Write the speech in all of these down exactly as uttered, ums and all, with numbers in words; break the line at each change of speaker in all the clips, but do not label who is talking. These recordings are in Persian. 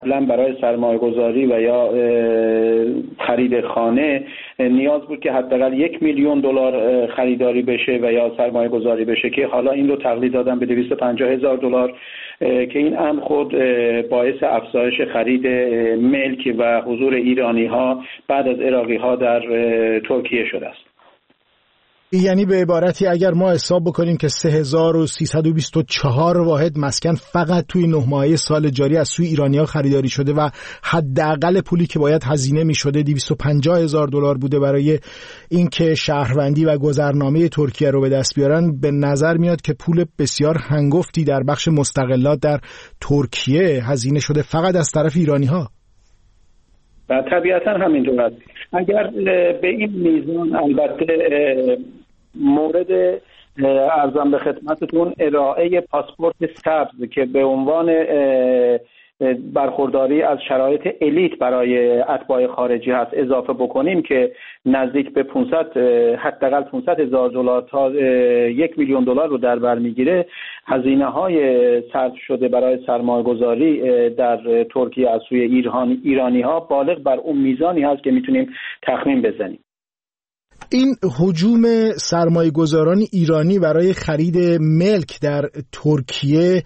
قبلا برای سرمایه گذاری و یا خرید خانه نیاز بود که حداقل یک میلیون دلار خریداری بشه و یا سرمایه گذاری بشه که حالا این رو تقلیل دادن به دویست و پنجاه هزار دلار که این امر خود باعث افزایش خرید ملک و حضور ایرانی ها بعد از عراقی ها در ترکیه شده است.
یعنی به عبارتی اگر ما حساب بکنیم که سه هزار و سیصد و بیست و چهار واحد مسکن فقط توی نه ماهه سال جاری از سوی ایرانی‌ها خریداری شده و حداقل پولی که باید هزینه می‌شده دویست و پنجاه هزار دلار بوده برای اینکه شهروندی و گذرنامه ترکیه رو به دست بیارن، به نظر میاد که پول بسیار هنگفتی در بخش مستغلات در ترکیه هزینه شده فقط از طرف ایرانی‌ها.
و طبیعتا همینطور است. اگر به این میزان البته مورد ارزم به خدمتتون ارائه پاسپورت سبز که به عنوان برخورداری از شرایط الیت برای اتباع خارجی هست اضافه بکنیم که نزدیک به پانصد حداقل پانصد هزار دلار تا یک میلیون دلار رو در بر میگیره، هزینه های صرف شده برای سرمایه گذاری در ترکیه از سوی ایرانی ایرانی ها بالغ بر اون میزانی هست که میتونیم تخمین بزنیم.
این هجوم سرمایه گذاران ایرانی برای خرید ملک در ترکیه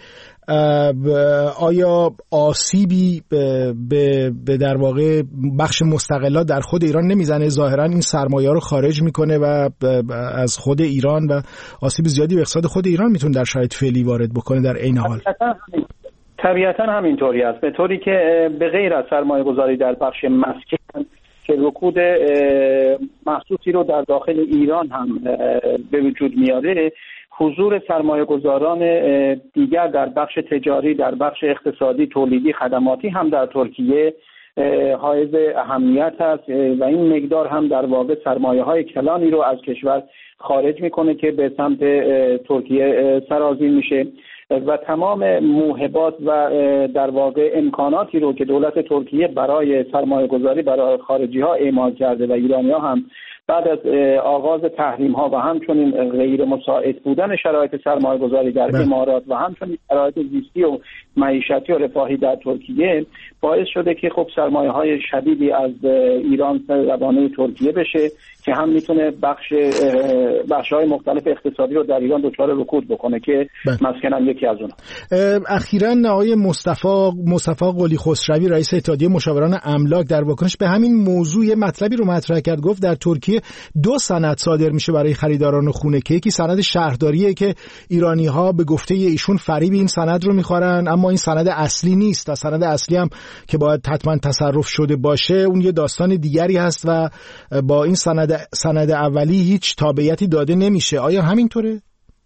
آیا آسیبی به, به در واقع بخش مستقلات در خود ایران نمیزنه؟ ظاهرا این سرمایه رو خارج میکنه و از خود ایران و آسیب زیادی به اقتصاد خود ایران میتونه در شرایط فعلی وارد بکنه در عین حال.
طبیعتا همینطوری است، به طوری که به غیر از سرمایه گذاری در بخش مسکن که رکود محسوسی رو در داخل ایران هم به وجود میاره، حضور سرمایه گذاران دیگر در بخش تجاری، در بخش اقتصادی، تولیدی، خدماتی هم در ترکیه حائز اهمیت است و این مقدار هم در واقع سرمایه های کلانی رو از کشور خارج میکنه که به سمت ترکیه سرازیر میشه و تمام موهبات و در واقع امکاناتی رو که دولت ترکیه برای سرمایه گذاری برای خارجی ها اعمال کرده و ایرانی ها هم بعد از آغاز تحریم ها و همچنین غیر مساعد بودن شرایط سرمایه گذاری در امارات و همچنین شرایط زیستی و معیشتی و رفاهی در ترکیه باعث شده که خب سرمایه های شدیدی از ایران روانه ترکیه بشه که هم میتونه بخش بخش های مختلف اقتصادی رو در ایران دچار رکود بکنه که مسکن هم یکی از اونها.
اخیراً آقای مصطفی مصطفی قلی خسروی رئیس اتحادیه مشاوران املاک در واکنش به همین موضوع مطلبی رو مطرح کرد، گفت در ترکیه دو سند صادر میشه برای خریداران خونه که یکی سند شهرداریه که ایرانی ها به گفته ایشون فریب این سند رو میخورن، اما این سند اصلی نیست و سند اصلی هم که باید حتما تصرف شده باشه اون یه داستان دیگری هست و با این سند سند اولی هیچ تابعیتی داده نمیشه. آیا همینطوره؟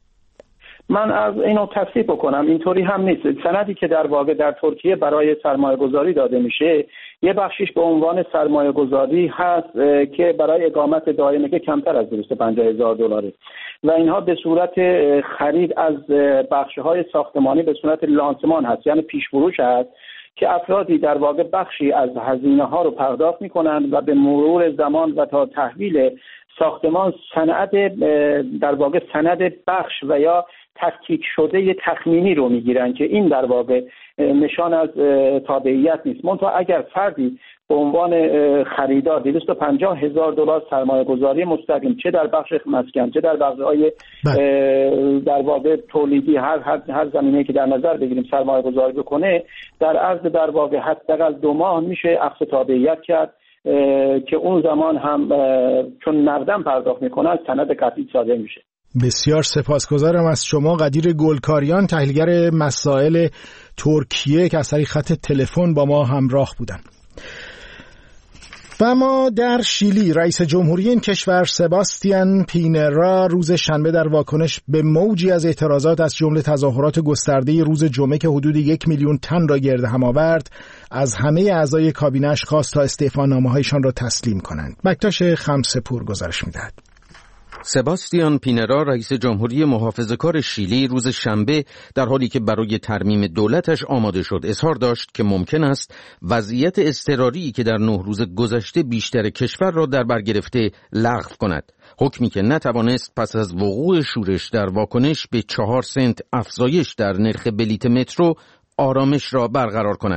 من از اینو تصحیح بکنم، اینطوری هم نیست. سندی که در واقع در ترکیه برای سرمایه گذاری داده میشه یه بخشیش به عنوان سرمایه گذاری هست که برای اقامت دائمه که کمتر از دویست و پنجاه هزار دلاره و اینها به صورت خرید از بخش‌های ساختمانی به صورت لانسمان هست، یعنی پیش فروش هست که افرادی در واقع بخشی از هزینه ها رو پرداخت میکنند و به مرور زمان و تا تحویل ساختمان سند در واقع سند بخش و یا تفکیک شده ی تخمینی رو میگیرن که این در واقع نشان از تابعیت نیست. منتها اگر فردی به عنوان خریدار دویست و پنجاه هزار دلار سرمایه گذاری مستقیم چه در بخش مسکن چه در بخش‌های در واقع تولیدی هر هر, هر زمینه‌ای که در نظر بگیریم سرمایه گذاری بکنه در عرض در واقع حداقل دو ماه میشه اخذ تابعیت کرد که اون زمان هم چون نقداً پرداخت میکنن سند قطعی صادر میشه.
بسیار سپاسگزارم از شما قدیر گلکاریان، تحلیلگر مسائل ترکیه که از طریق خط تلفن با ما همراه بودند. و ما در شیلی رئیس جمهوری این کشور سباستیان پینرا روز شنبه در واکنش به موجی از اعتراضات از جمله تظاهرات گسترده روز جمعه که حدود یک میلیون تن را گرد هم آورد از همه اعضای کابینه‌اش خواست تا استعفانامه‌هایشان را تسلیم کنند. بکتاش خمسه‌پور گزارش می‌دهد.
سباستیان پینرا رئیس جمهوری محافظه‌کار شیلی روز شنبه در حالی که برای ترمیم دولتش آماده شد اظهار داشت که ممکن است وضعیت اضطراری که در نه روز گذشته بیشتر کشور را در بر گرفته لغو کند. حکمی که نتوانست پس از وقوع شورش در واکنش به چهار سنت افزایش در نرخ بلیت مترو آرامش را برقرار کند.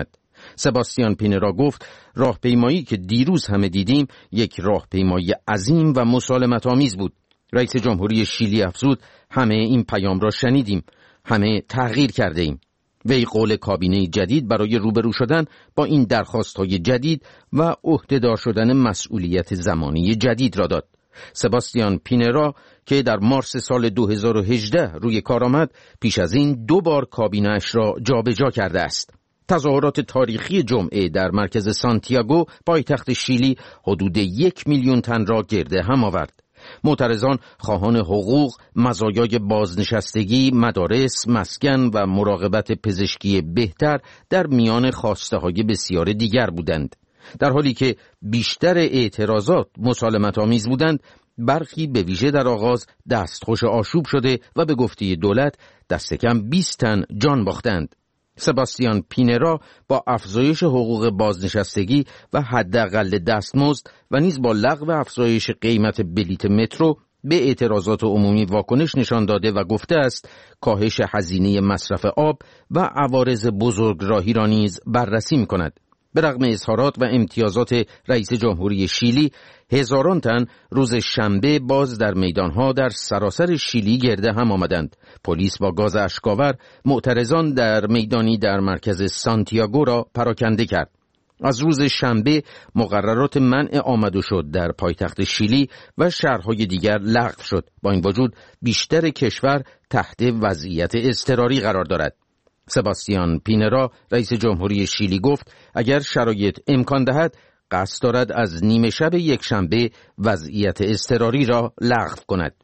سباستیان پینرا گفت راهپیمایی که دیروز همه دیدیم یک راهپیمایی عظیم و مسالمت‌آمیز بود. رئیس جمهوری شیلی افزود همه این پیام را شنیدیم، همه تغییر کرده ایم. وی قول کابینه جدید برای روبرو شدن با این درخواست‌های جدید و عهده‌دار شدن مسئولیت زمانی جدید را داد. سباستیان پینرا که در مارس سال دو هزار و هجده روی کار آمد، پیش از این دو بار کابینه‌اش را جابجا کرده است. تظاهرات تاریخی جمعه در مرکز سانتیاگو پایتخت شیلی حدود یک میلیون تن را گرده هم آورد. معترضان خواهان حقوق، مزایای بازنشستگی، مدارس، مسکن و مراقبت پزشکی بهتر در میان خواسته‌های بسیار دیگر بودند. در حالی که بیشتر اعتراضات مسالمت‌آمیز بودند، برخی به ویژه در آغاز دستخوش آشوب شده و به گفته دولت دست کم بیست تن جان باختند. سباستیان پینرا با افزایش حقوق بازنشستگی و حداقل دستمزد و نیز با لغو افزایش قیمت بلیت مترو به اعتراضات عمومی واکنش نشان داده و گفته است کاهش هزینه مصرف آب و عوارض بزرگراهی را نیز بررسی می‌کند. به رغم اظهارات و امتیازات رئیس جمهوری شیلی، هزاران تن روز شنبه باز در میدانها در سراسر شیلی گرده هم آمدند. پلیس با گاز اشک‌آور معترضان در میدانی در مرکز سانتیاگو را پراکنده کرد. از روز شنبه مقررات منع آمد و شد در پایتخت شیلی و شهرهای دیگر لغو شد. با این وجود بیشتر کشور تحت وضعیت اضطراری قرار دارد. سباستیان پینرا رئیس جمهوری شیلی گفت اگر شرایط امکان دهد قصد دارد از نیمه شب یک شنبه وضعیت اضطراری را لغو کند.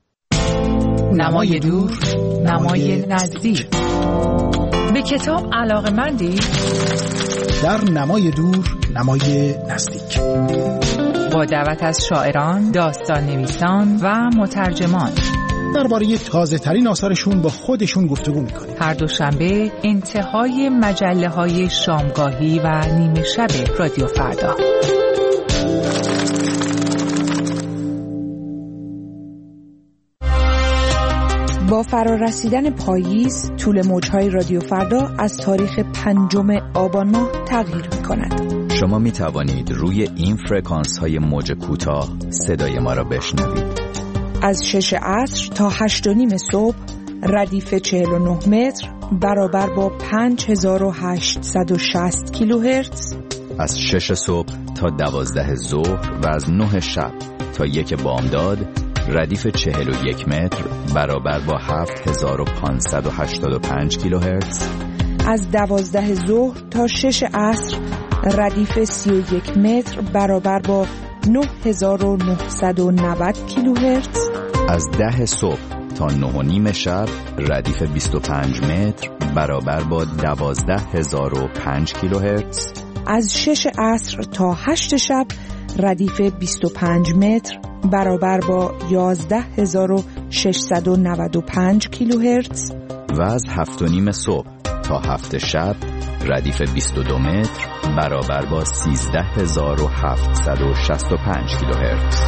نمای دور، نمای نزدیک. به کتاب علاقه‌مندی؟
در نمای دور، نمای نزدیک.
با دعوت از شاعران، داستان نویسان و مترجمان
درباره تازه ترین آثارشون با خودشون گفتگو میکنیم.
هر دوشنبه انتهای مجله های شامگاهی و نیمه شب رادیو فردا.
با فرارسیدن پاییز، طول موجهای رادیو فردا از تاریخ پنجم آبان ماه تغییر میکند.
شما می توانید روی این فرکانس های موج کوتاه صدای ما را بشنوید.
از شش عصر تا هشت و نیم صبح ردیف چهل و نه متر برابر با پنج هزار و هشتصد و شصت کیلوهرتز.
از شش صبح تا دوازده ظهر و از نه شب تا یک بامداد ردیف چهل و یک متر برابر با هفت هزار و پانصد و هشتاد و پنج کیلوهرتز.
از دوازده ظهر تا شش عصر ردیف سی و یک متر برابر با نه هزار و نهصد و نود کیلوهرتز.
از ده صبح تا نه و نیم شب ردیف بیست و پنج متر برابر با دوازده هزار و پنج کیلوهرتز.
از شش عصر تا هشت شب ردیف بیست و پنج متر برابر با یازده هزار و ششصد و نود و پنج کیلوهرتز.
و از هفت و نیم صبح تا هفت شب ردیف بیست و دو متر برابر با سیزده هزار و هفتصد و شصت و پنج کیلوهرتز.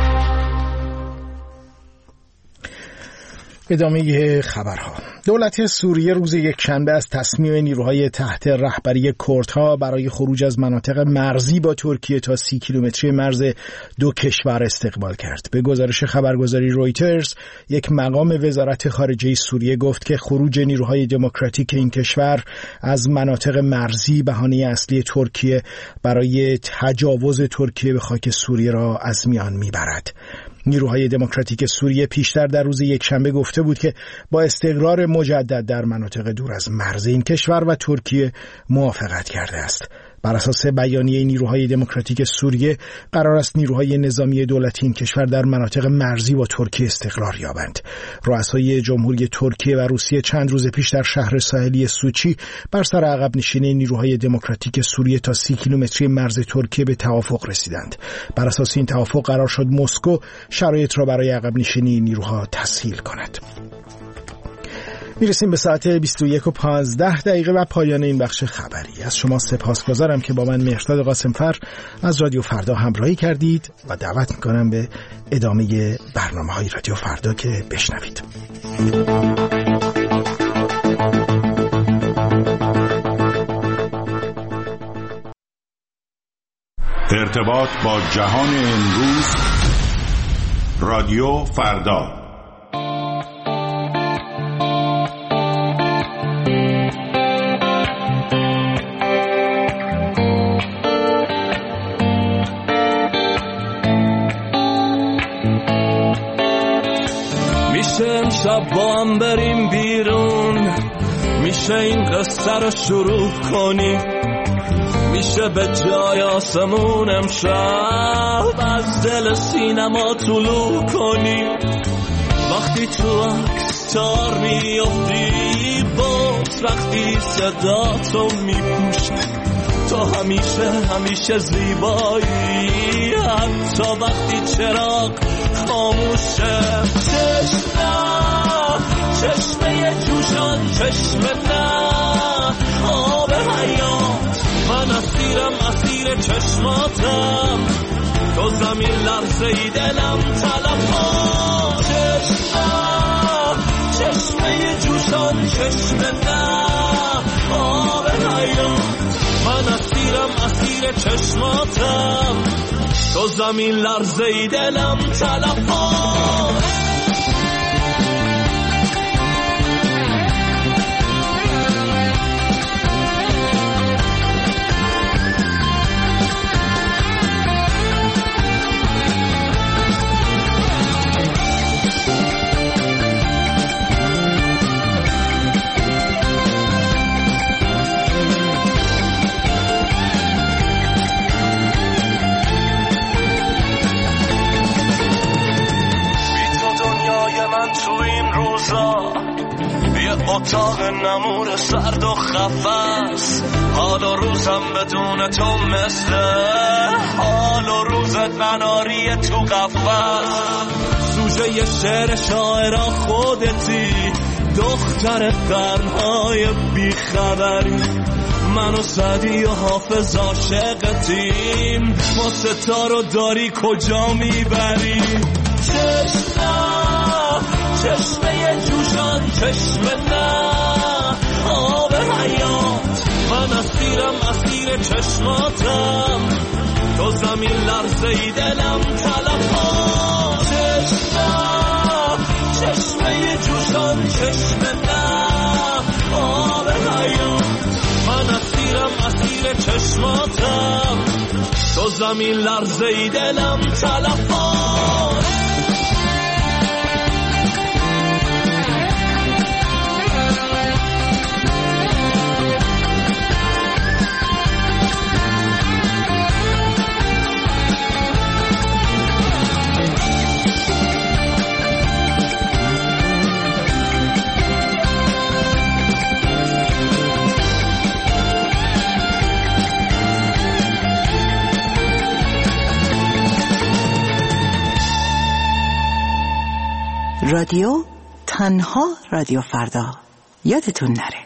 ادامه خبرها. دولت سوریه روز یکشنبه از تصمیم نیروهای تحت رهبری کردها برای خروج از مناطق مرزی با ترکیه تا سی کیلومتری مرز دو کشور استقبال کرد. به گزارش خبرگزاری رویترز، یک مقام وزارت خارجه سوریه گفت که خروج نیروهای دموکراتیک این کشور از مناطق مرزی بهانه اصلی ترکیه برای تجاوز ترکیه به خاک سوریه را از میان میبرد. نیروهای دموکراتیک سوریه پیشتر در روز یکشنبه گفته بود که با استقرار مجدد در مناطق دور از مرز این کشور و ترکیه موافقت کرده است. بر اساس بیانیه نیروهای دموکراتیک سوریه قرار است نیروهای نظامی دولتی این کشور در مناطق مرزی با ترکیه استقرار یابند. رؤسای جمهوری ترکیه و روسیه چند روز پیش در شهر ساحلی سوچی بر سر عقب نشینی نیروهای دموکراتیک سوریه تا سی کیلومتری مرز ترکیه به توافق رسیدند. بر اساس این توافق قرار شد مسکو شرایط را برای عقب نشینی نیروها تسهیل کند. میرسیم به ساعت بیست و یک و پانزده دقیقه و پایان این بخش خبری. از شما سپاسگزارم که با من مهرداد قاسمفر از رادیو فردا همراهی کردید و دعوت میکنم به ادامه برنامه های رادیو فردا که بشنوید.
ارتباط با جهان امروز، رادیو فردا.
میشه امشب با هم بریم بیرون، میشه این قصه رو شروع کنیم، میشه به جای آسمون امشب از دل سینما طلوع کنیم. وقتی تو عکس تار میافتی باز، وقتی صدا تو میپوشه تو همیشه همیشه زیبایی، حتی وقتی چراغ خاموشه. چشمه چشمه جوشان، چشمه نه آب حیات، من اسیرم اسیر چشماتم، تو زمین لرزه ای دلم طلبها. چشمه چشمه جوشان، چشمه نه آب حیات، من اسیرم اسیر چشماتم، تو زمین لرزه ای دلم طلبها. اتاق نمور سرد و خفص، حال و روزم بدون تو مثل حال و روزت مناری تو قفص. سوژه ی شعر شاعرا خودتی، دختر قرنهای بیخبری، من و سعدی و حافظ عاشقتیم، ما ستارو داری کجا میبری؟ چشمه چشمه جوشان، چشمه نه آب حیات، من اسیرم اسیر چشماتم، تو زمین لرزه ای دلم طلبها. چشمه چشمه جوشان، چشمه نه آب حیات، من اسیرم اسیر چشماتم، تو زمین لرزه ای دلم طلبها.
رادیو تنها رادیو فردا، یادتون نره.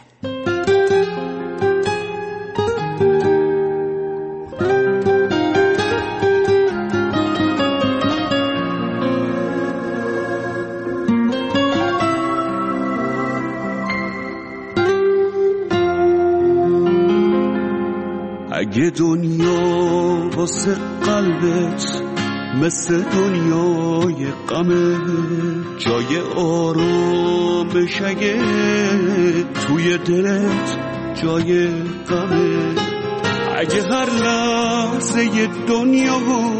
اگه دنیا واسه قلبت مثل دنیای غمه، جای آرامش اگه توی دلت جای غمه، اگه هر لحظه دنیا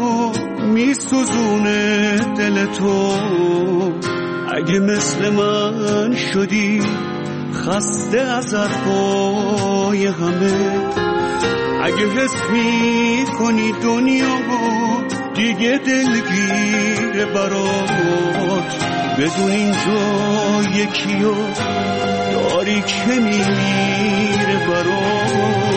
میسوزونه دل تو، اگه مثل من شدی خسته از حرفای همه، اگه حس میکنی دنیا دیگه دلگیر برات، بدون اینجا یکیو داری که میمیره برات.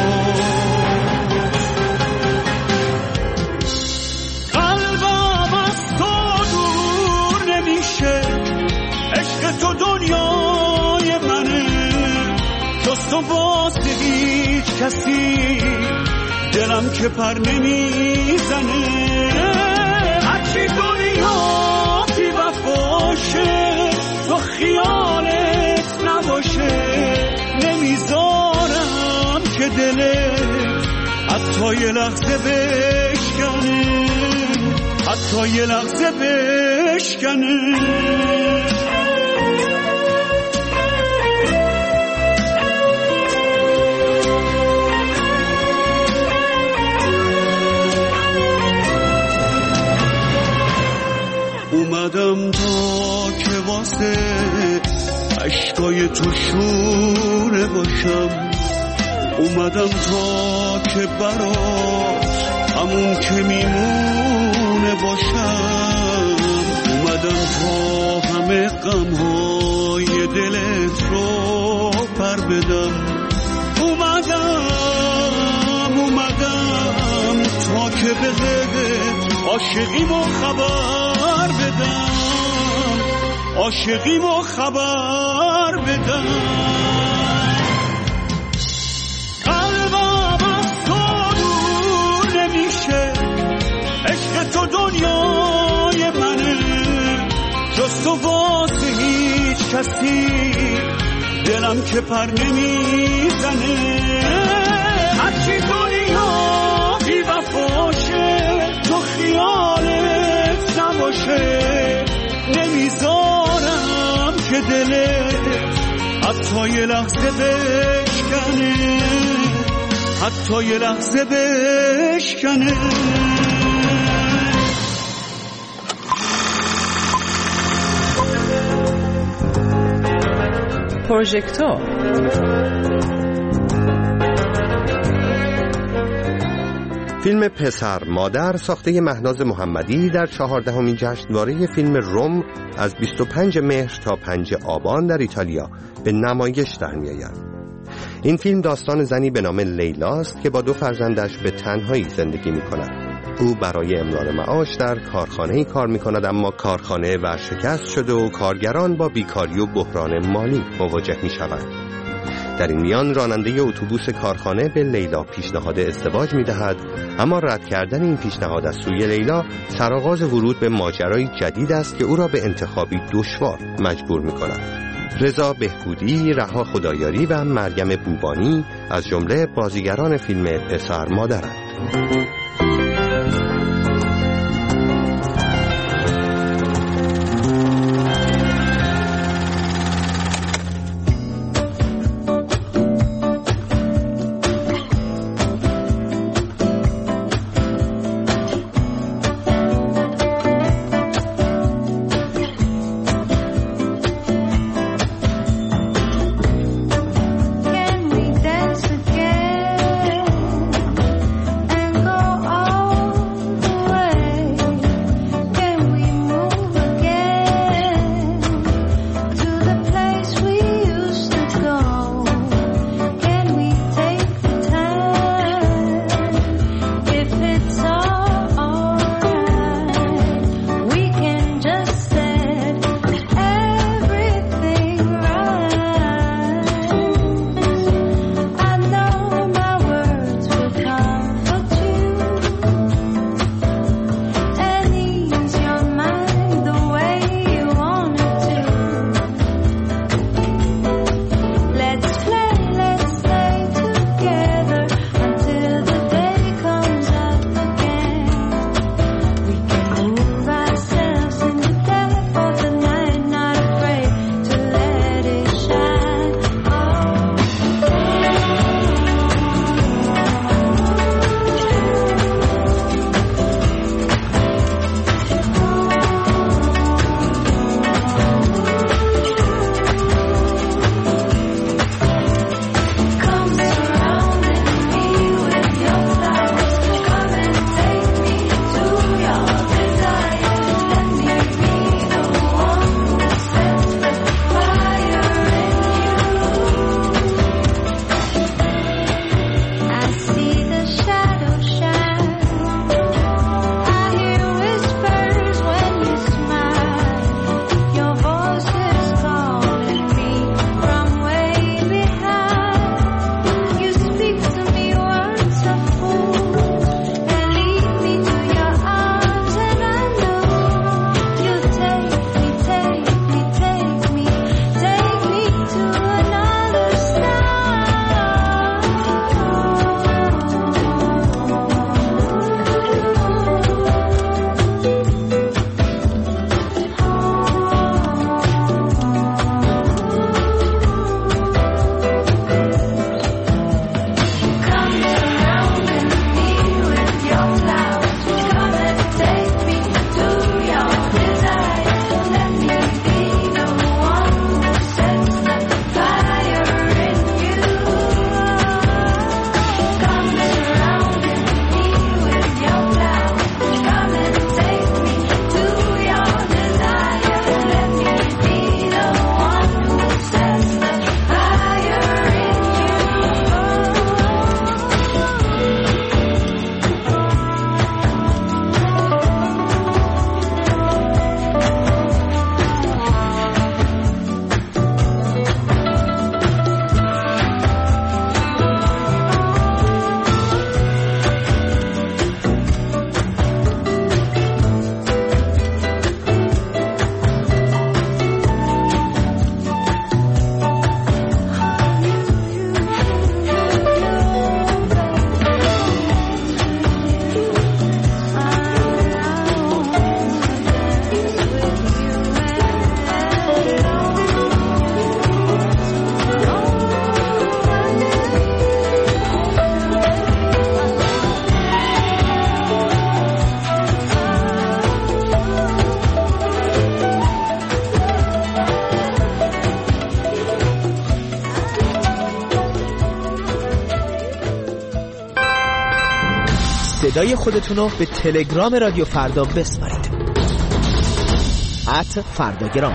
قلبم از تو دور نمیشه، عشق تو دنیای منه، جز تو واسه هیچ کسی دلم که پر نمیزنه، هرچی دنیا بی وفاشه تو خیالت نباشه، نمیذارم که دلت از حتی یه لحظه بشکنه، حتی یه لحظه بشکنه. اومدم تا که واسه عشقای تو شونه باشم، اومدم تا که برات همون که میمونه باشم، اومدم تا همه غمهای دلت رو پر بدم، اومدم اومدم تا که بهت عاشقیمو خبر بدم، عاشقیمو خبر بدم. قلبم از تو دور نمیشه، عشق تو دنیای منه، جز تو واسه هیچ کسی دلم که پر نمیزنه. هرچی دنیا بی وفاشه، تو خیالت نباشه، نمیذارم که دلت حتی یه لحظه بشکنه، حتی یه لحظه بشکنه.
پروژکتور
فیلم پسر مادر ساخته مهناز محمدی در چهاردهمین جشنواره فیلم روم از بیست و پنج مهر تا پنجم آبان در ایتالیا به نمایش در می‌آید. این فیلم داستان زنی به نام لیلاست که با دو فرزندش به تنهایی زندگی می‌کند. او برای امرار معاش در کارخانه‌ای کار می‌کند، اما کارخانه ورشکست شده و کارگران با بیکاری و بحران مالی مواجه می‌شوند. در این میان راننده اتوبوس کارخانه به لیلا پیشنهاد ازدواج می‌دهد، اما رد کردن این پیشنهاد از سوی لیلا سرآغاز ورود به ماجرای جدید است که او را به انتخابی دشوار مجبور می‌کند. رضا بهبودی، رها خدایاری و مریم بوبانی از جمله بازیگران فیلم پسر مادرند.
Can we dance again and go صدای خودتون رو به تلگرام رادیو فردا بسپارید. ات فرداگرام.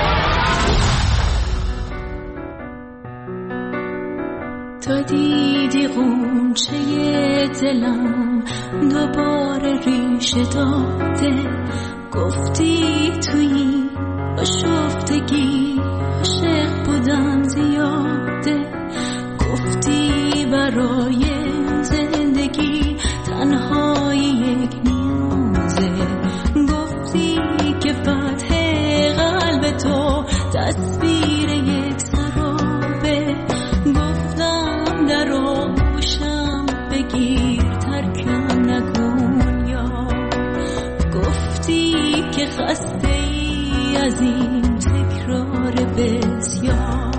تا دیدی غنچه دلم دوباره ریشه داده، گفتی توی آشفتگی عاشق بودم زیاده، گفتی برای زندگی تنهایی یک نیازه، گفتی که فتح قلب تو تصویر یک سرابه، گفتم در آغوشم بگیر ترکم نکن، یا گفتی که خسته ای از این تکرار بسیار.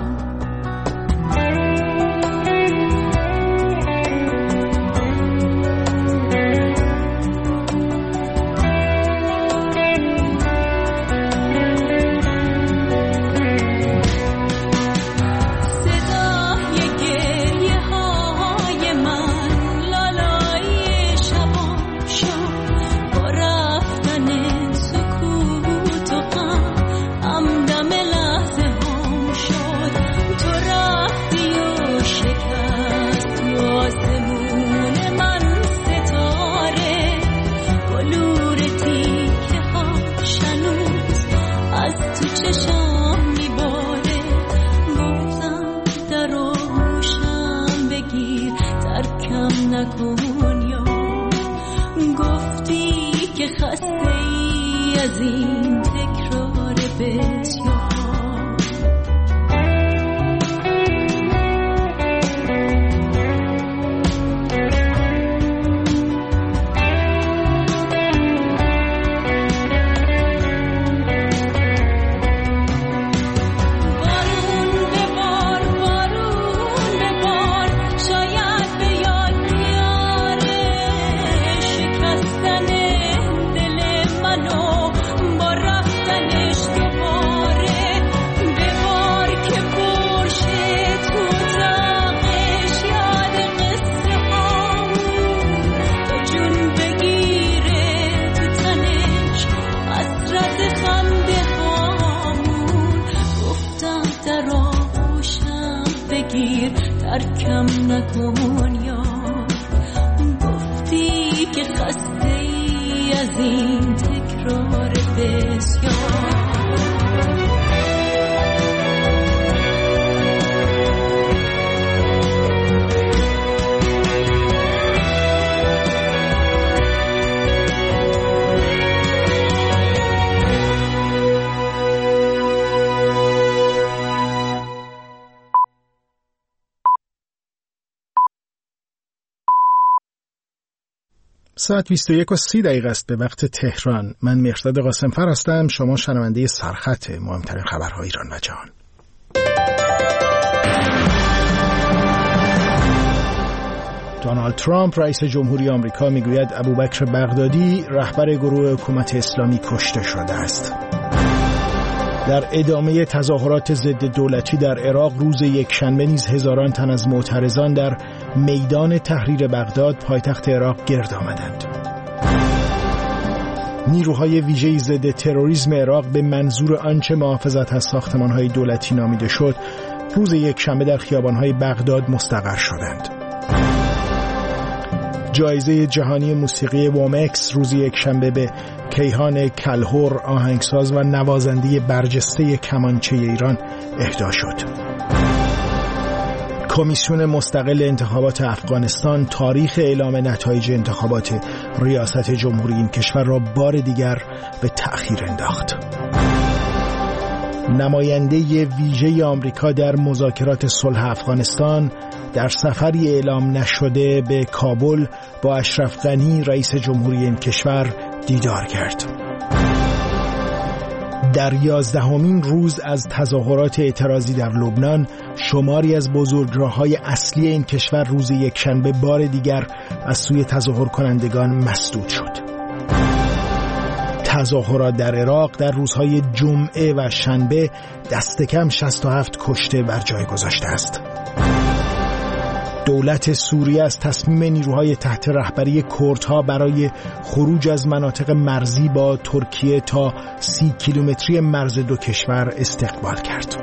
ساعت بیست و یک و سی دقیقه است به وقت تهران. من مهرداد قاسمفر هستم. شما شنونده سرخط مهمترین خبرهای ایران و جهان. دونالد ترامپ رئیس جمهوری آمریکا میگوید ابوبکر بغدادی رهبر گروه حکومت اسلامی کشته شده است. در ادامه تظاهرات ضد دولتی در عراق روز یکشنبه نیز هزاران تن از معترضان در میدان تحریر بغداد پایتخت عراق گرد آمدند. نیروهای ویژه ضد تروریسم عراق به منظور آنچه محافظت از ساختمان‌های دولتی نامیده شد روز یکشنبه در خیابان‌های بغداد مستقر شدند. جایزه جهانی موسیقی وومکس روز یکشنبه به کیهان کلهور آهنگساز و نوازنده برجسته کمانچه ایران اهدا شد. کمیسیون مستقل انتخابات افغانستان تاریخ اعلام نتایج انتخابات ریاست جمهوری این کشور را بار دیگر به تأخیر انداخت. نماینده ویژه آمریکا در مذاکرات صلح افغانستان در سفری اعلام نشده به کابل با اشرف غنی رئیس جمهوری این کشور دیدار کرد. در یازدهمین روز از تظاهرات اعتراضی در لبنان شماری از بزرگراه‌های اصلی این کشور روز یکشنبه بار دیگر از سوی تظاهر کنندگان مسدود شد. تظاهرات در عراق در روزهای جمعه و شنبه دست کم شصت و هفت کشته بر جای گذاشته است. دولت سوریه از تصمیم نیروهای تحت رهبری کردها برای خروج از مناطق مرزی با ترکیه تا سی کیلومتری مرز دو کشور استقبال کرد.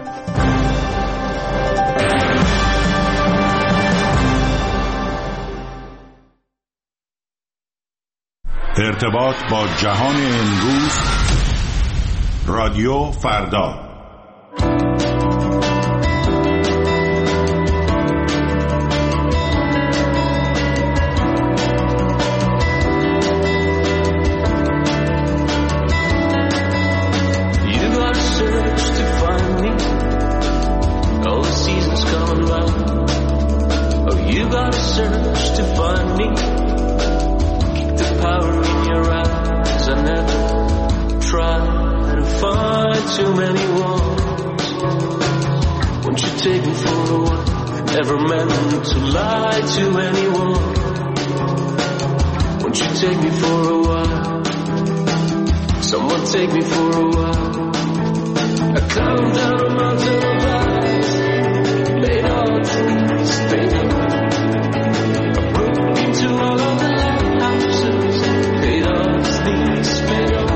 ارتباط با جهان امروز، رادیو فردا.
Too many ones. Won't you take me for a while? Never meant to lie to anyone. Won't you take me for a while? Someone take me for a while. I come down a mountain of lies, laid on trees, faded. I broke into all of the lighthouses, paid off these, paid off.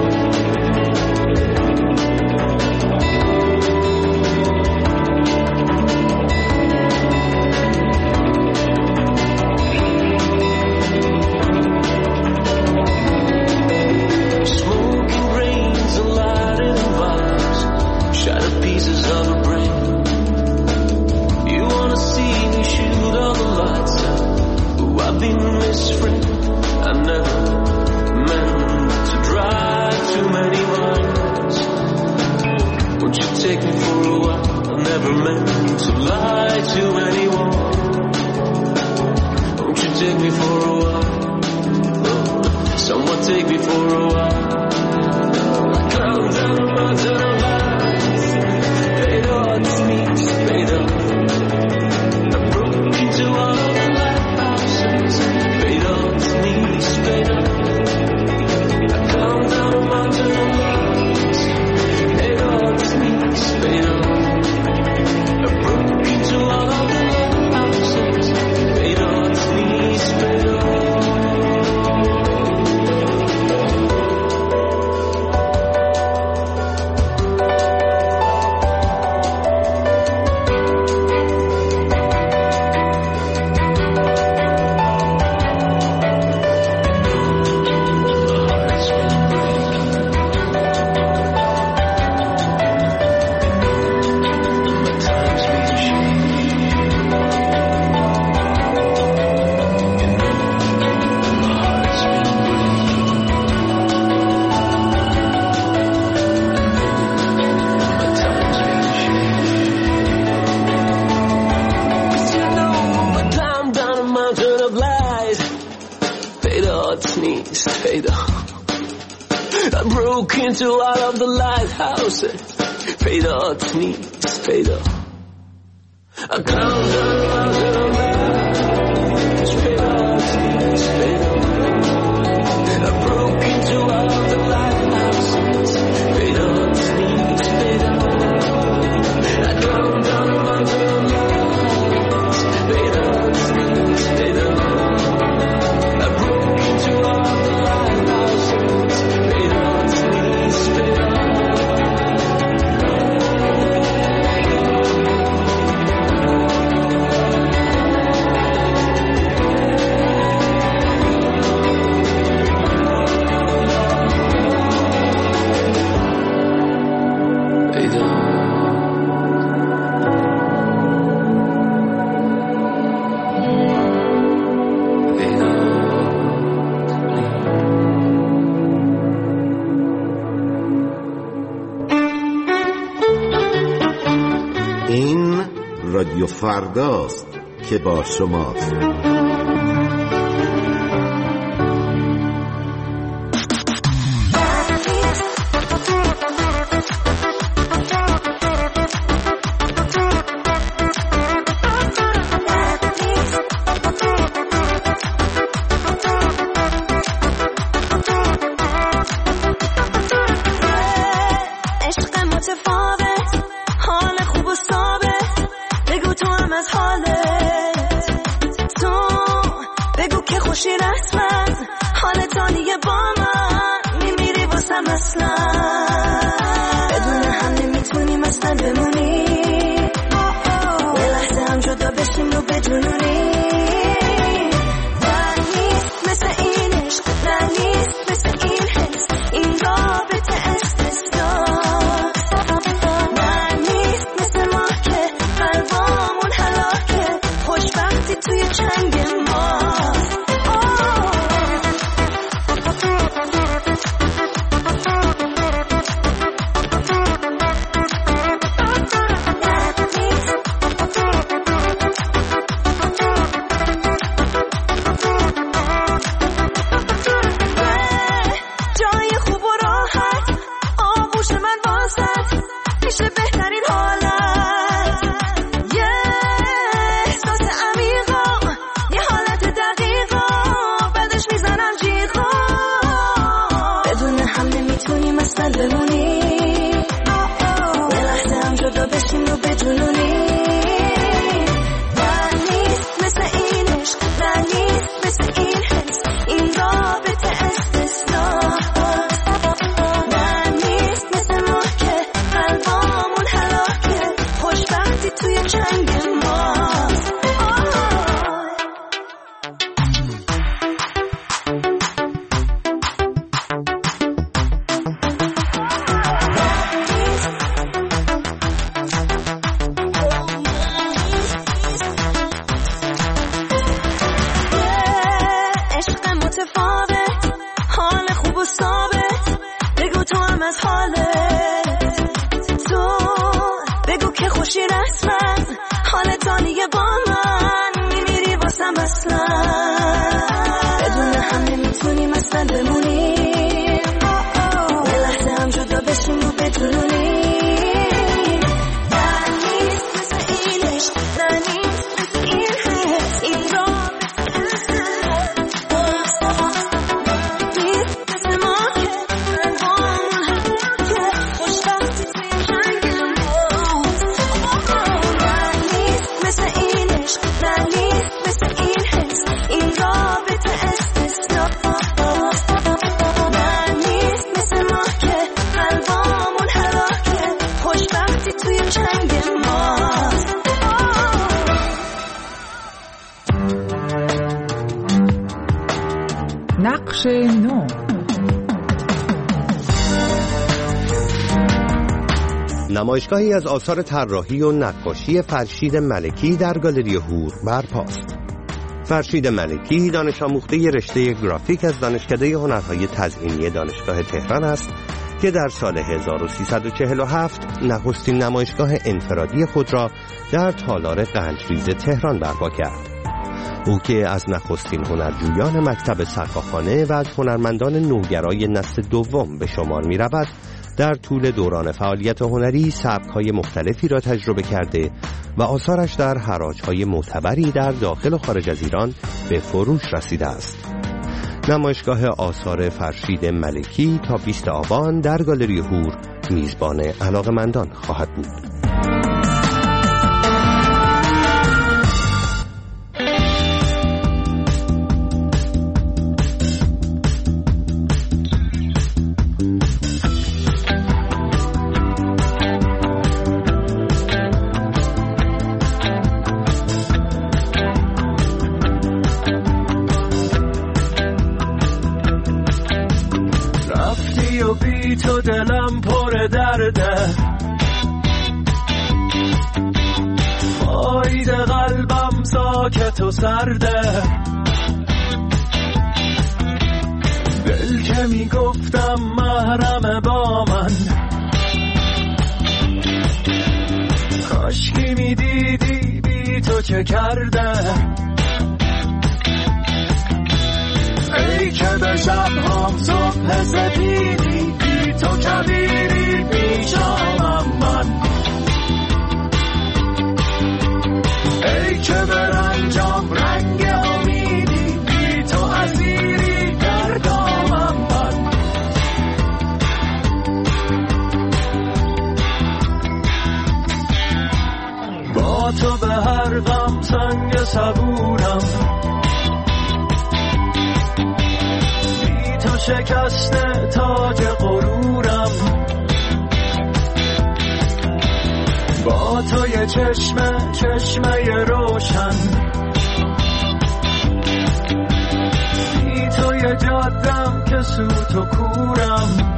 Into all of the lighthouses, fade out, sneeze, fade out. I come down the mountain of lights, fade out, sneeze, fade out. I broke into all of the lighthouses, fade out, sneeze, fade out. I come down the mountain of lights, fade out, sneeze, fade out. I broke into all of the lighthouses, fade out, sneeze, fade out.
این رادیو فرداست که با شماست.
تنهایی با من میمیری واسم اصلا بدون هم نمیتونیم اصلا بمونی یه لحظه هم جدا بشیم رو بجنونی نه نیست مثل این عشق نه نیست مثل این حس این رابطه استثنا نه نیست مثل ما که قلبامون هلاکه خوشبختی توی چنگ ما
نقش نو.
نمایشگاهی از آثار طراحی و نقاشی فرشید ملکی در گالری هور برپاست. فرشید ملکی دانش آموخته رشته گرافیک از دانشکده هنرهای تزئینی دانشگاه تهران است که در سال هزار و سیصد و چهل و هفت نخستین نمایشگاه انفرادی خود را در تالار گنجریز تهران برپا کرد. او که از نخستین هنرجویان مکتب سقاخانه و از هنرمندان نوگرای نسل دوم به شمار می رود، در طول دوران فعالیت هنری سبک‌های مختلفی را تجربه کرده و آثارش در حراج‌های معتبری در داخل و خارج از ایران به فروش رسیده است. نمایشگاه آثار فرشید ملکی تا بیست آبان در گالری هور میزبان علاقه‌مندان خواهد بود.
تو دلم پر درده، فاید قلبم ساکت و سرده، دل که میگفتم محرم با من، کاشکی میدیدی بی تو چه کرده. ای که به شبهام صبح سپیدی، بی تو کبیری پیشامم من، ای که به رنجام رنگ امیدی، بی تو اسیری در دامم من. با تو به هر غم سنگ صبورم،
شکسته تاج غرورم، با توی چشمه چشمه روشن، بی توی جادم که سوت و کورم.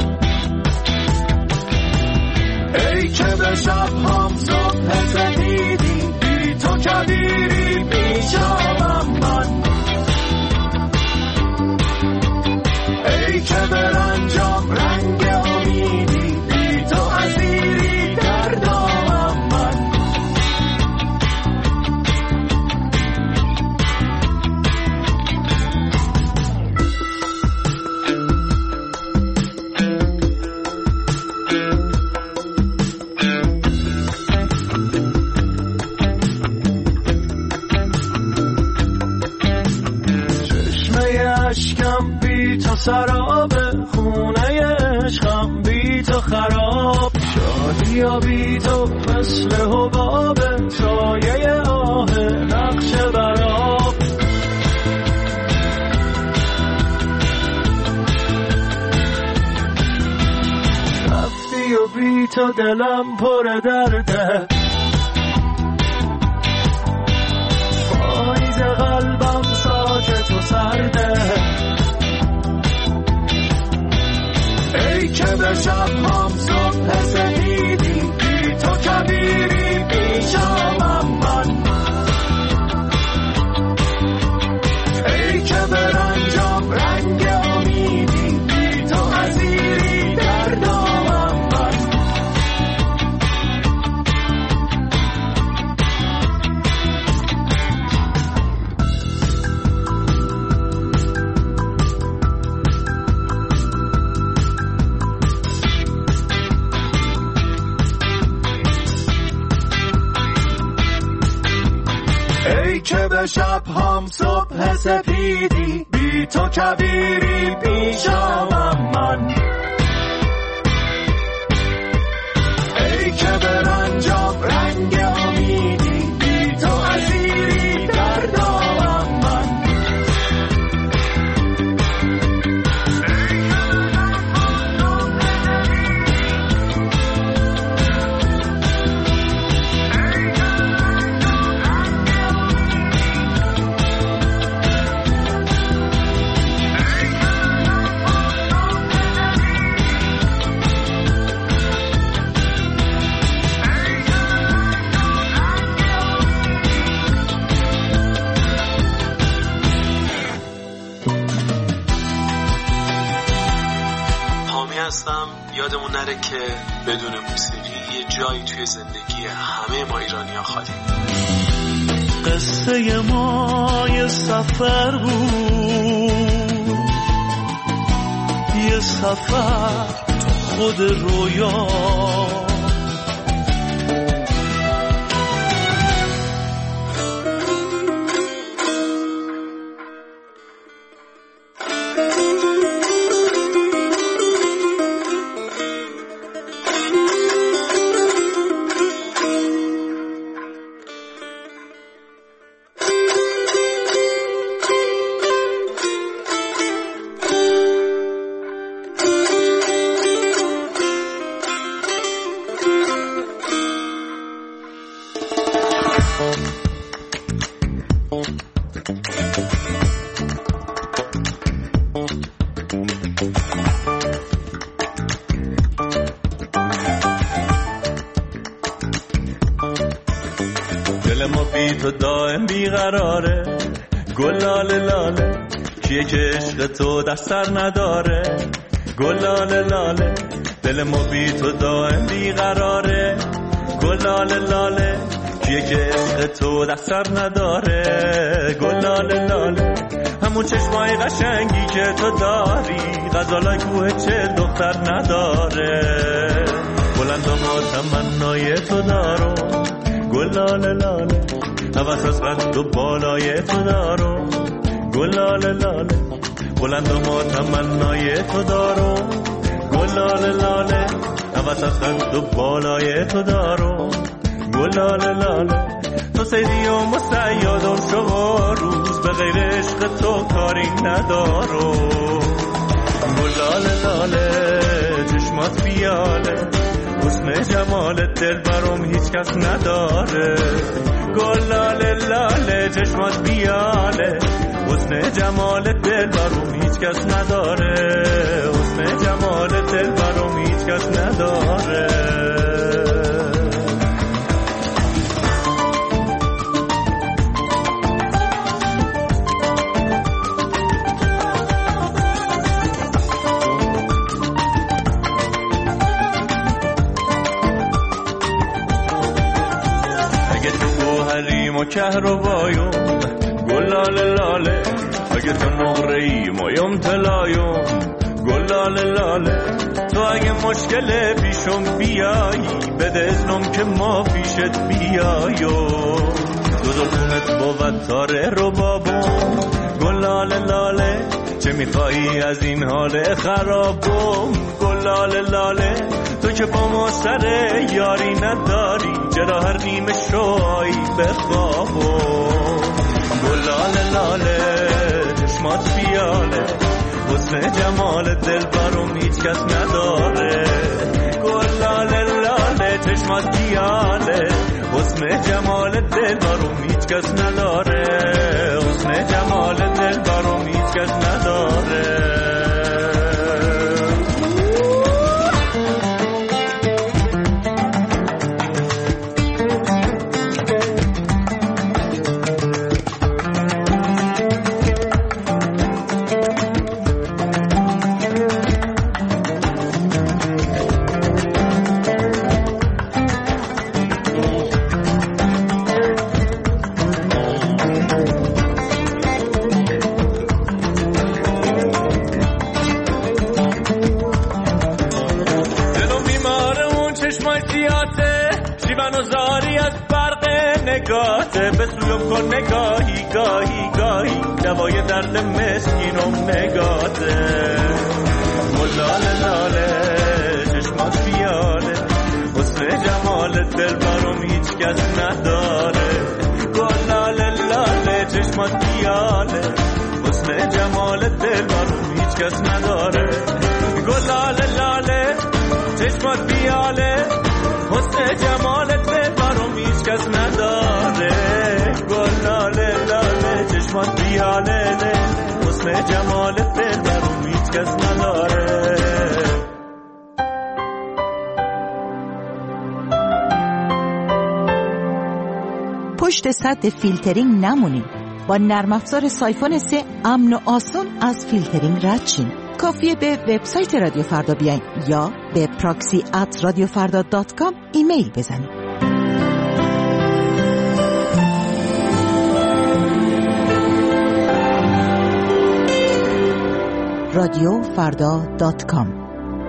ای که به شب هم صبح سفیدی، بی تو کبیری میشم من. ای که به رنجام رنگ امیدی، بی تو اسیری دردام من. اشکم بی تو سراب، خونه عشقم بی تو خراب. شادی و بی تو مثل حباب، سایه آه نقش براب. رفتی و بی تو دلم پر درده، پاییز قلبم ساکت و سرده. ای که به شب هم صبح سفیدی، بی تو کبیری میشم من. ای که به رنجام رنگ امیدی، بی تو اسیری دردام من. ای که به شب هم صبح سفیدی، بی تو کبیری پیشم من. ای که به رنجام رنگ امیدی، بی تو اسیری دردام من.
یادمون نره که بدون موسیقی یه جایی توی زندگی همه ما ایرانی‌ها خالی.
قصه ما یه سفر بود، یه سفر خود رویا.
دل ما بی تو دائم بیقراره، گل لاله لاله کیه که عشق تو در سر نداره. گل لاله لاله دل ما بی تو دائم بیقراره، گل لاله لاله کیه که عشق تو در سر نداره. گل لاله لاله همون چشمای قشنگی که تو داری، غزالای کوه چه دختر نداره. بلند و ما تمنای تو دارو، گل لاله لاله هوس از قد و بالای تو دارو. گل لاله لاله بلند و ما تمنای تو دارو. گل لاله لاله هوس از قد و بالای تو دارو. گل لاله لاله تو سیدی و مستعیادم شما روز، به غیر عشق تو کاری ندارو. جمال دل برام هیچ کس نداره گل لاله لاله چشمات بیاله حسن جمال دل برام هیچ کس نداره حسن جمال دل برام هیچ کس نداره ما کهربایون گل لاله لاله اگه تو نقره ای مایم طلایون گل لاله لاله تو اگه مشکل پیشم بیایی بده اذنم که ما پیشت بیایو دو دلخونت بود تاره رو بابون گل لاله لاله چه میخوایی از این حال خرابم گل لاله لاله تو که با ما سر یاری نداری چرا هر نیمه شوی بخوابم گل لاله لاله چشمات بیاله حسن جمال دل برام هیچ کس نداره گل لاله لاله چشمات بیاله حسن جمال دل برام هیچ کس نداره حسن جمال دل برام هیچ کس نداره نگاته به سویم کن نگاهی گاهی گاهی دوای درد مسکینم نگاته لاله لاله چشمات بیاله حسن جمال دل برام هیچ کس نداره گل لاله لاله چشمات بیاله حسن جمال دل برام هیچ کس نداره گل لاله لاله چشمات بیاله حسن جمال دل برام هیچ کس نداره گل لاله لاله چشمات بیاله حسن جمال دل برام هیچ کس نداره
پشت سد فیلترینگ نمونیم. با نرم افزار سایفون سه امن و آسان از فیلترینگ رد شیم. کافیه به وبسایت رادیو فردا بیاین یا به پراکسی ات رادیو فردا دات کام ایمیل بزنید. رادیو فردا دات کام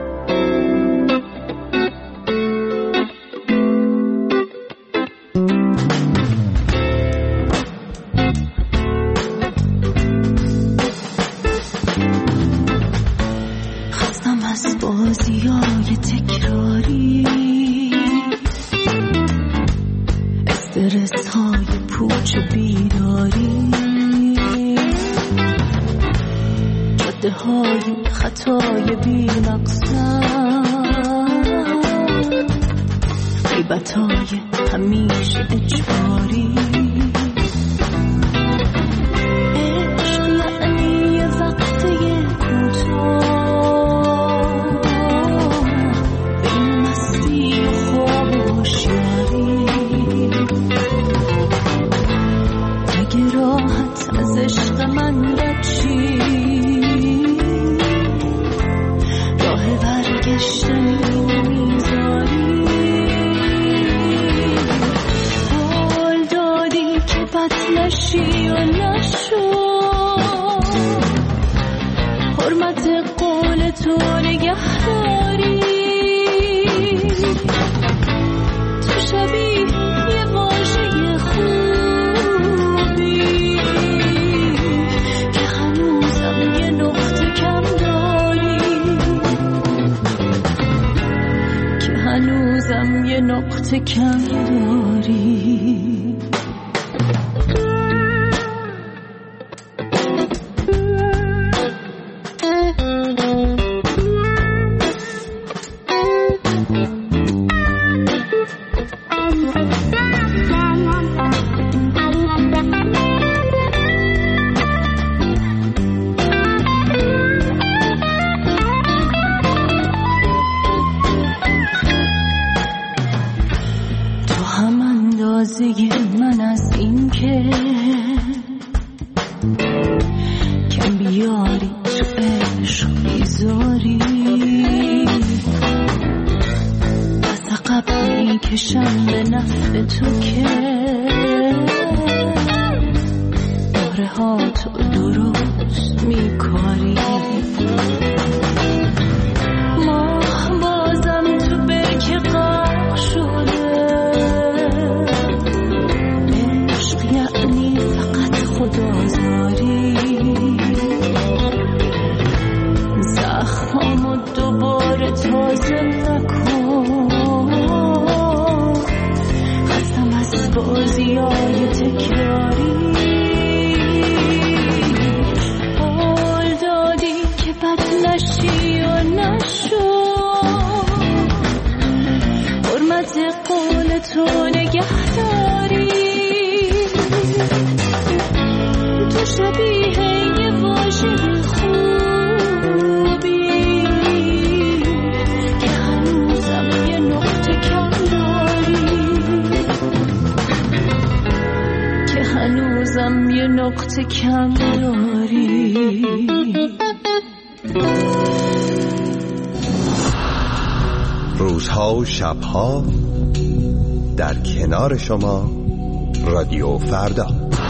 بازیای تکراری استرس های پوچ بیداری جاده های خطای بی مقصد غیبت های همیشه اجباری عشق یعنی وقت کوتاه از عشق من بچی راه برگشت میذاری قول دادی که بد نشی و نشو حرمت قول تو نگهداری تو شبیه یه واژه خوبی هنوزم یه نقطه کم داری داری تو عشق بیزاری از عقب میکشم به نفع تو که باره ها تو درست میکاری ماه بازم تو برکه غرق شده عشق یعنی فقط خدازاری زخمامو دوباره تازه نکن خستم از بازیای تکراری قول دادی که بد نشی و نشو حرمت قول تو نگهداری تو شبیه یه واژه خوبی که هنوزم یه نقطه کم داری که هنوزم یه نقطه کم داری
روزها و شبها در کنار شما رادیو فردا.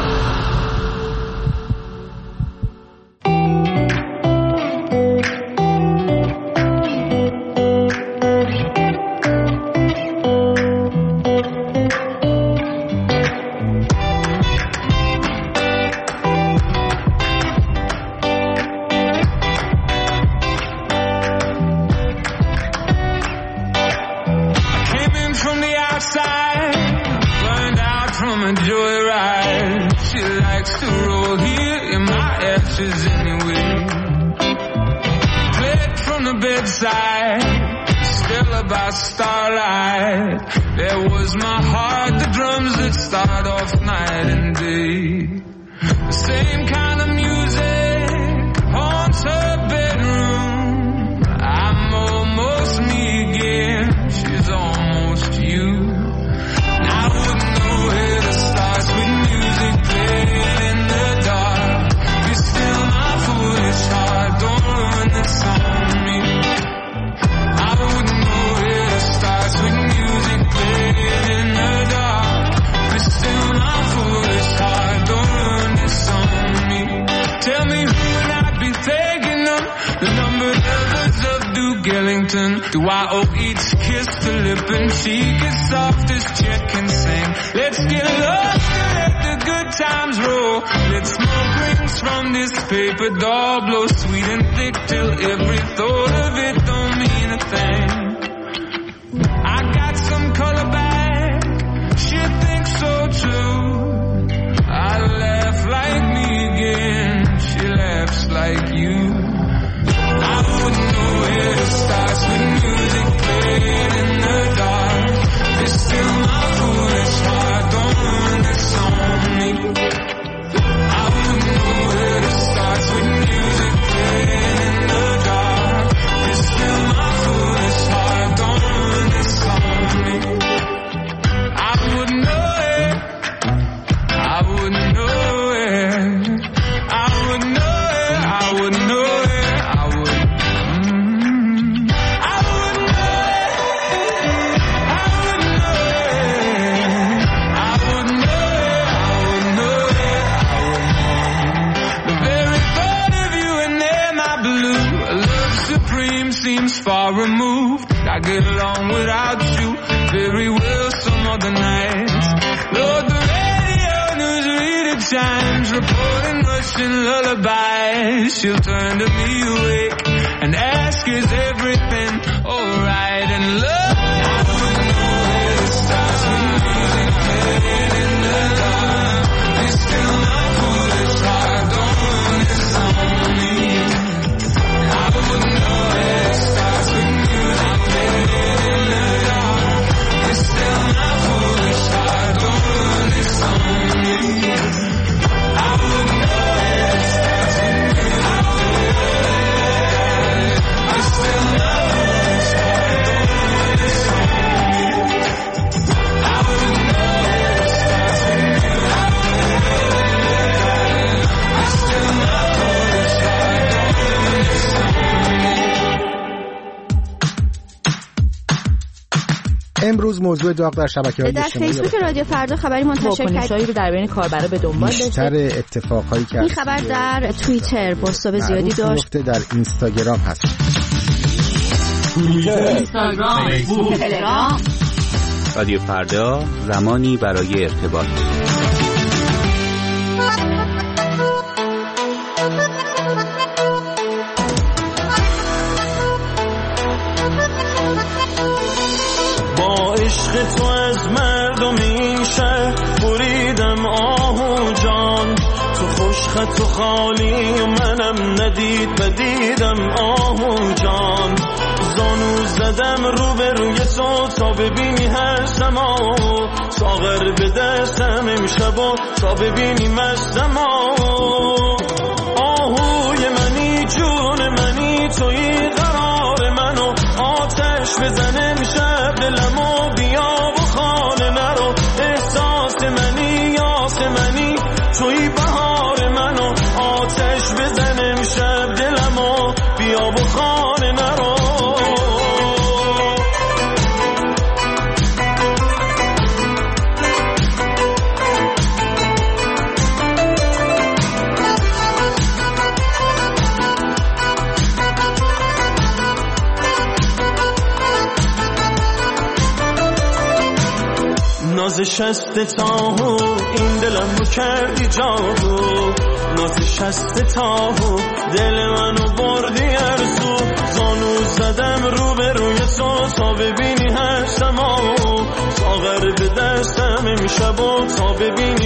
Do I owe each kiss to lip and cheek as soft as chicken sing? Let's get lost and let the good times roll. Let's smoke rings from this paper doll, blow sweet and thick till every thought of it don't mean a thing. I got some color back, she thinks so too. I laugh like me again, she laughs like you. I wouldn't know where to start with music playing in the dark. It's still my foolish heart, don't run this on me. I wouldn't know where to start with music playing in the dark. It's still my foolish heart, don't run this on me. I wouldn't know it, I wouldn't know it, I wouldn't know it, I wouldn't know it. Far removed, I get along without you very well some other nights. Lord, the radio news reader chimes, reporting Russian lullabies. She'll turn to me awake and ask, is everything alright? And love, I wouldn't know where to start with music playing in the dark. It's still my foolish heart, don't run this on me. I wouldn't know where to start.
امروز موضوع داغ در شبکه‌های
در
اجتماعی
فیسبوک رادیو فردا خبری منتشر
واکنش‌هایی رو در بین کاربرا به دنبال داشت.
بیشتر اتفاقایی که
این خبر در توییتر بازتاب زیادی داشت.
در اینستاگرام هست.
اینستاگرام، فیسبوک، تلگرام.
رادیو فردا، زمانی برای ارتباط.
با عشق تو از مردم این شهر بریدم آهو جان، تو خوشخط و خالی و منم ندید بدیدم آهو جان، زانو زدم رو به روی تو تا ببینی هستم آهو، ساغر به دستم امشب و تا ببینی مستم آهو، آهوی منی جون منی توی قرار منو، آتش بزن امشب دلمو بیا و خانه نرو، احساس منی یاس منی توی بهار منو، آتش بزن امشب دلمو بیا و خانه نرو. ناز شست تاهو این دلم رو کردی جادو، ناز شست تاهو دل منو بردی ارزو، زانو زدم رو به روی تو تا ببینی هستم آهو، ساغر به دستم امشب و تا ببینی